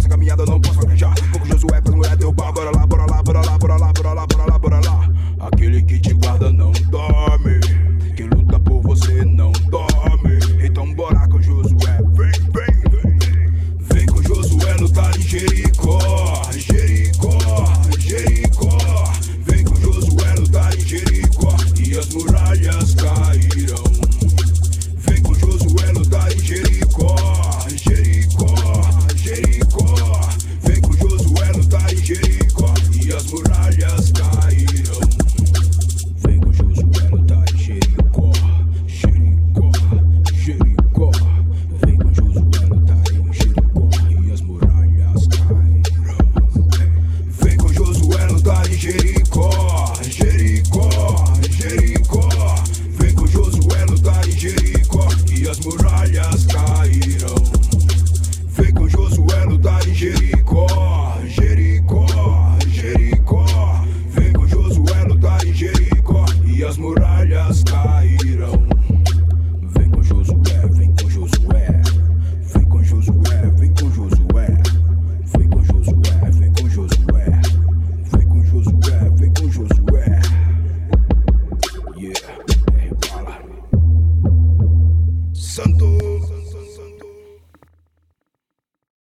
nossa caminhada eu não posso fraquejar. Vou com Josué pras mulheres derrubar. Bora lá, bora lá, bora lá, bora lá, bora lá, bora lá, bora lá. Aquele que te guarda não dorme, quem luta por você não dorme. Então bora com Josué, vem, vem, vem. Vem com Josué lutar em Jericó, Jericó, Jericó. Vem com Josué lutar em Jericó e as muralhas cairão. Vem com Josué lutar em Jericó, Jericó, Jericó. Vem com Josué lutar em Jericó e as muralhas cairão. Vem com Josué lutar em Jericó, Jericó, Jericó. Vem com Josué lutar em Jericó e as muralhas cairão. Vem com Josué lutar em Jericó, Jericó, Jericó. Vem com Josué lutar em Jericó e as muralhas cairão. Vem com Josué lutar em Jericó, Jericó, Jericó. Vem com Josué lutar em Jericó e as muralhas cairão.